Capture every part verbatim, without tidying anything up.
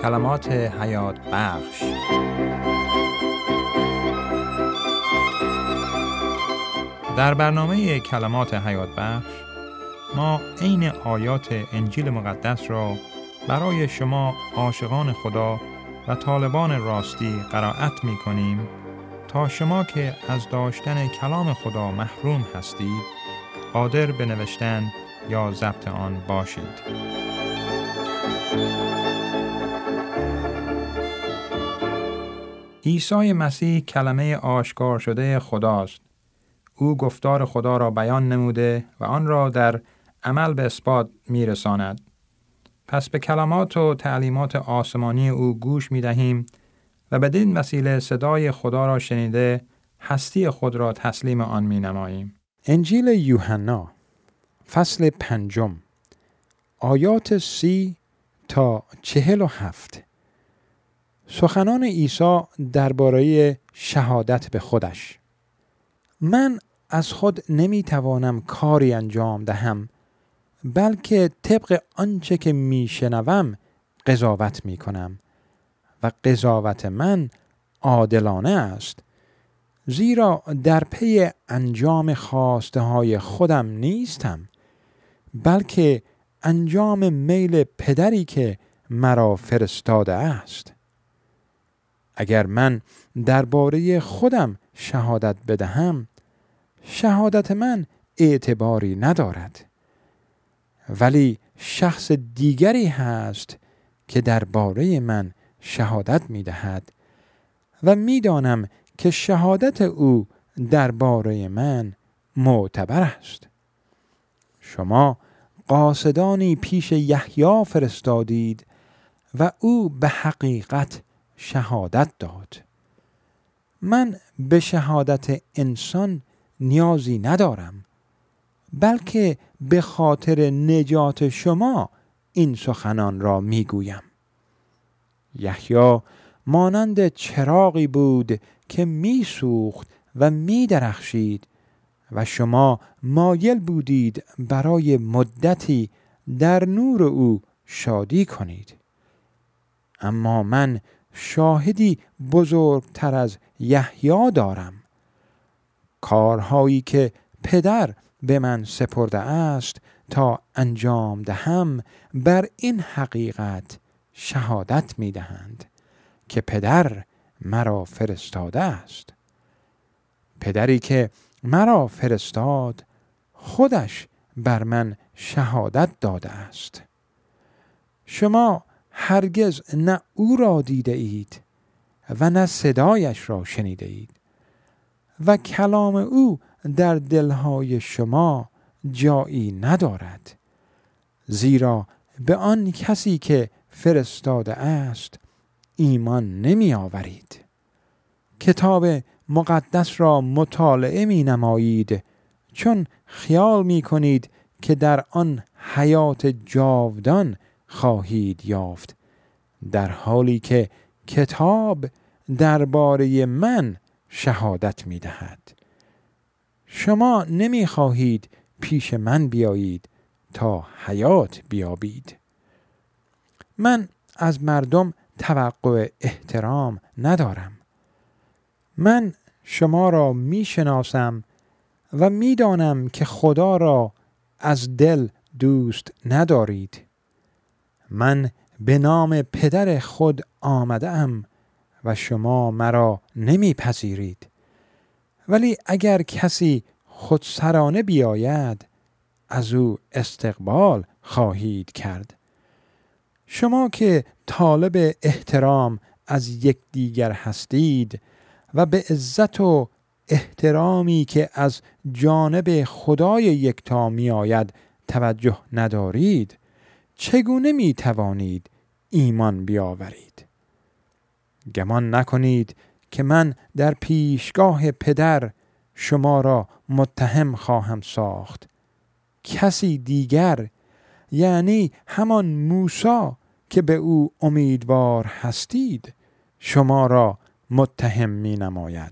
کلمات حیات بخش. در برنامه کلمات حیات بخش ما عین آیات انجیل مقدس را برای شما عاشقان خدا و طالبان راستی قرائت می کنیم تا شما که از داشتن کلام خدا محروم هستید قادر به نوشتن یا ضبط آن باشید. عیسی مسیح کلمه آشکار شده خداست. او گفتار خدا را بیان نموده و آن را در عمل به اثبات می رساند. پس به کلمات و تعلیمات آسمانی او گوش می دهیم و بدین وسیله صدای خدا را شنیده هستی خود را تسلیم آن می نماییم. انجیل یوحنا فصل پنجم آیات سی تا چهل و هفت. سخنان عیسی درباره شهادت به خودش. من از خود نمی توانم کاری انجام دهم، بلکه طبق آنچه که می شنوم قضاوت می کنم و قضاوت من عادلانه است، زیرا در پی انجام خواسته های خودم نیستم، بلکه انجام میل پدری که مرا فرستاده است. اگر من درباره خودم شهادت بدهم، شهادت من اعتباری ندارد، ولی شخص دیگری هست که درباره من شهادت می دهد و می دانم که شهادت او درباره من معتبر است. شما قاصدانی پیش یحیی فرستادید و او به حقیقت شهادت داد. من به شهادت انسان نیازی ندارم، بلکه به خاطر نجات شما این سخنان را میگویم. یحیی مانند چراغی بود که میسوخت و میدرخشید و شما مایل بودید برای مدتی در نور او شادی کنید. اما من شاهدی بزرگتر از یحیی دارم. کارهایی که پدر به من سپرده است تا انجام دهم بر این حقیقت شهادت می دهند که پدر مرا فرستاده است. پدری که مرا فرستاد خودش بر من شهادت داده است. شما هرگز نه او را دیده اید و نه صدایش را شنیده اید و کلام او در دلهای شما جایی ندارد، زیرا به آن کسی که فرستاده است ایمان نمی آورید. کتاب مقدس را مطالعه می نمایید چون خیال می کنید که در آن حیات جاودان خواهید یافت، در حالی که کتاب درباره من شهادت می دهد. شما نمی خواهید پیش من بیایید تا حیات بیابید. من از مردم توقع احترام ندارم. من شما را می شناسم و می دانم که خدا را از دل دوست ندارید. من به نام پدر خود آمده ام و شما مرا نمی پذیرید. ولی اگر کسی خودسرانه بیاید از او استقبال خواهید کرد. شما که طالب احترام از یکدیگر هستید و به عزت و احترامی که از جانب خدای یکتا می آید توجه ندارید، چگونه می توانید ایمان بیاورید؟ گمان نکنید که من در پیشگاه پدر شما را متهم خواهم ساخت. کسی دیگر، یعنی همان موسی که به او امیدوار هستید، شما را متهم می نماید.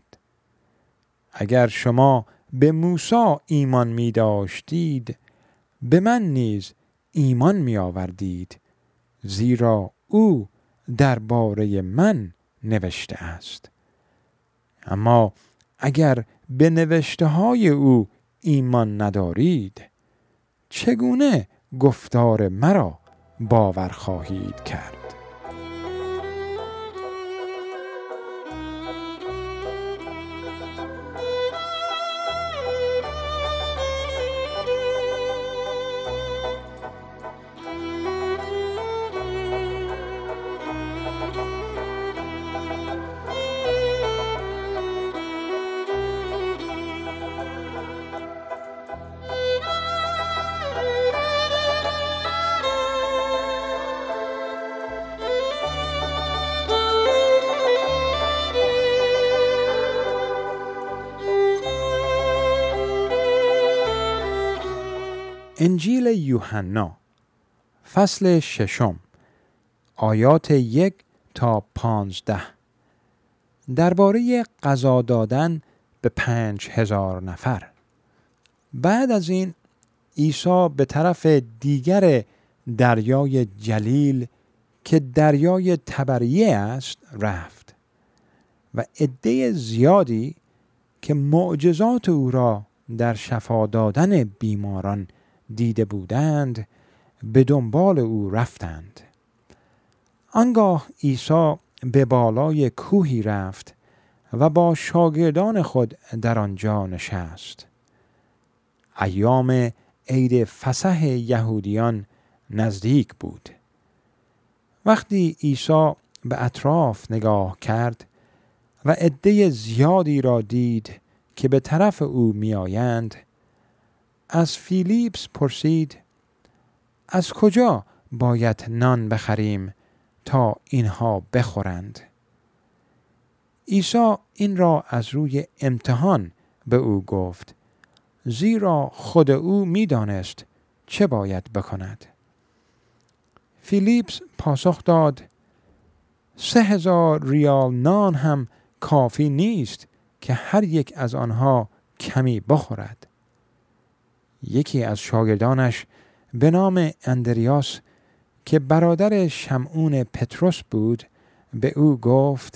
اگر شما به موسی ایمان می داشتید، به من نیز ایمان می آوردید، زیرا او درباره من نوشته است. اما اگر به نوشته های او ایمان ندارید، چگونه گفتار مرا باور خواهید کرد؟ انجیل یوحنا فصل ششم آیات یک تا پانزده درباره غذا دادن به پنج هزار نفر. بعد از این عیسی به طرف دیگر دریای جلیل که دریای تبریه است رفت و عده زیادی که معجزات او را در شفا دادن بیماران دیده بودند به دنبال او رفتند. آنگاه عیسی به بالای کوهی رفت و با شاگردان خود در آنجا نشست. ایام عید فسح یهودیان نزدیک بود. وقتی عیسی به اطراف نگاه کرد و عده زیادی را دید که به طرف او می آیند، از فیلیپس پرسید: از کجا باید نان بخریم تا اینها بخورند؟ عیسی این را از روی امتحان به او گفت، زیرا خود او می دانست چه باید بکند. فیلیپس پاسخ داد: سه هزار ریال نان هم کافی نیست که هر یک از آنها کمی بخورد. یکی از شاگردانش به نام اندریاس که برادر شمعون پتروس بود به او گفت: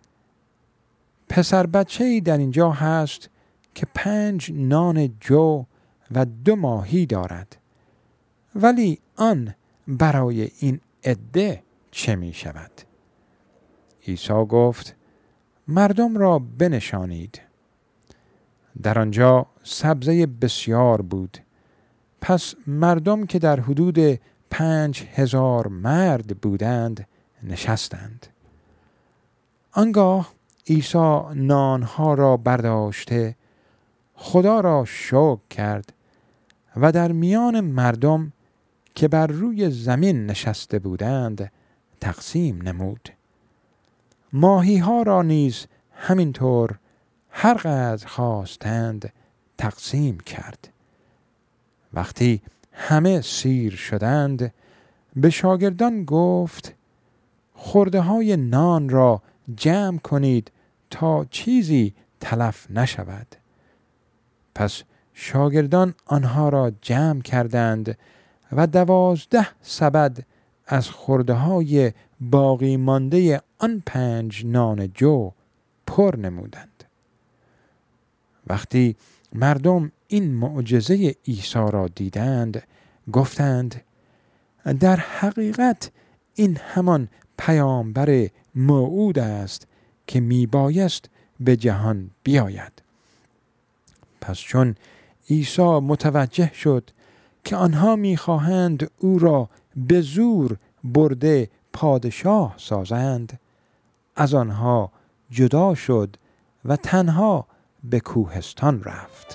پسر بچه‌ای در اینجا هست که پنج نان جو و دو ماهی دارد، ولی آن برای این عده چه می شود؟ عیسی گفت: مردم را بنشانید. در آنجا سبزه بسیار بود. پس مردم که در حدود پنج هزار مرد بودند نشستند. آنگاه عیسی نانها را برداشته خدا را شکر کرد و در میان مردم که بر روی زمین نشسته بودند تقسیم نمود. ماهی ها را نیز همینطور هر قدر خواستند تقسیم کرد. وقتی همه سیر شدند به شاگردان گفت: خرده های نان را جمع کنید تا چیزی تلف نشود. پس شاگردان آنها را جمع کردند و دوازده سبد از خرده های باقی مانده آن پنج نان جو پر نمودند. وقتی مردم این معجزه عیسی را دیدند گفتند: در حقیقت این همان پیامبر موعود است که می بایست به جهان بیاید. پس چون عیسی متوجه شد که آنها می خواهند او را به زور برده پادشاه سازند، از آنها جدا شد و تنها به کوهستان رفت.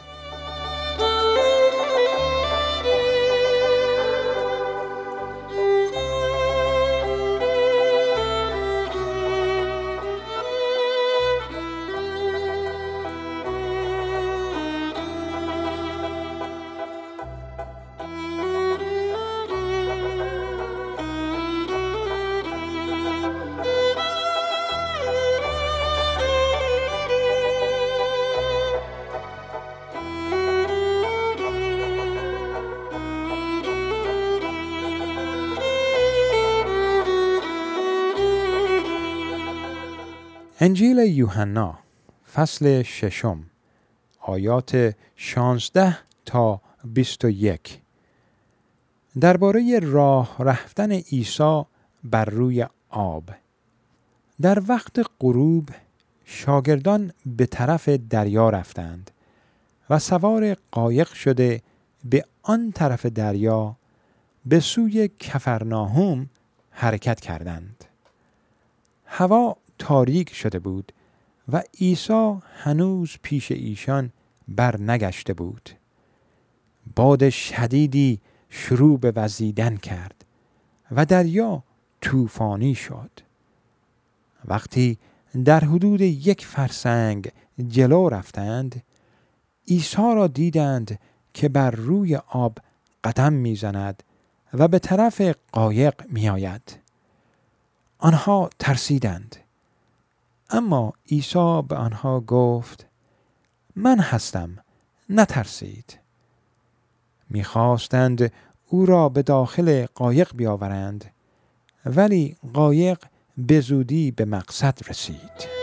انجیل یوحنا فصل ششم آیات شانزده تا بیست و یک درباره راه رفتن عیسی بر روی آب. در وقت غروب شاگردان به طرف دریا رفتند و سوار قایق شده به آن طرف دریا به سوی کفرناهم حرکت کردند. هوا تاریک شده بود و عیسی هنوز پیش ایشان بر نگشته بود. باد شدیدی شروع به وزیدن کرد و دریا طوفانی شد. وقتی در حدود یک فرسنگ جلو رفتند، عیسی را دیدند که بر روی آب قدم می‌زند و به طرف قایق می‌آید. آنها ترسیدند، اما عیسی به آنها گفت: من هستم، نترسید. می‌خواستند او را به داخل قایق بیاورند، ولی قایق به زودی به مقصد رسید.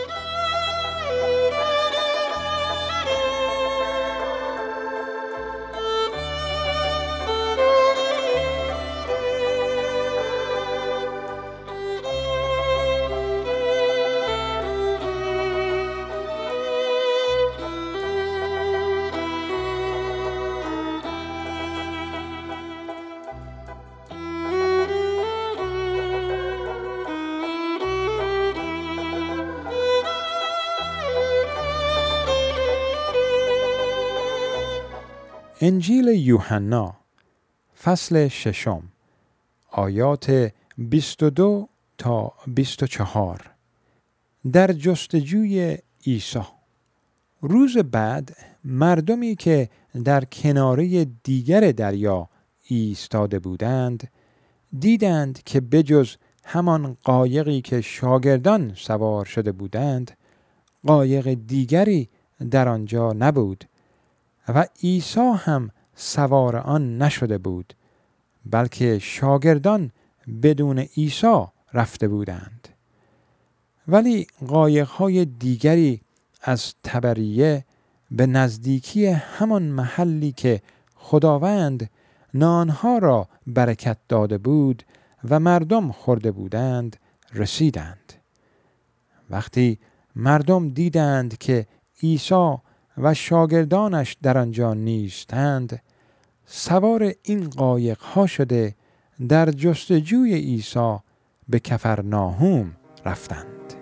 انجیل یوحنا فصل ششم آیات بیست و دو تا بیست و چهار در جستجوی عیسی. روز بعد مردمی که در کناره دیگر دریا ایستاده بودند دیدند که بجز همان قایقی که شاگردان سوار شده بودند قایق دیگری در آنجا نبود و عیسی هم سوار آن نشده بود، بلکه شاگردان بدون عیسی رفته بودند. ولی قایق‌های دیگری از تبریه به نزدیکی همان محلی که خداوند نانها را برکت داده بود و مردم خورده بودند رسیدند. وقتی مردم دیدند که عیسی و شاگردانش در آنجا نیستند، سوار این قایق ها شده در جستجوی عیسی به کفرناهم رفتند.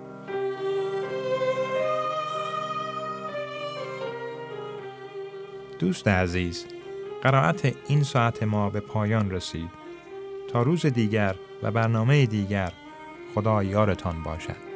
دوست عزیز، قرائت این ساعت ما به پایان رسید. تا روز دیگر و برنامه دیگر، خدا یارتان باشد.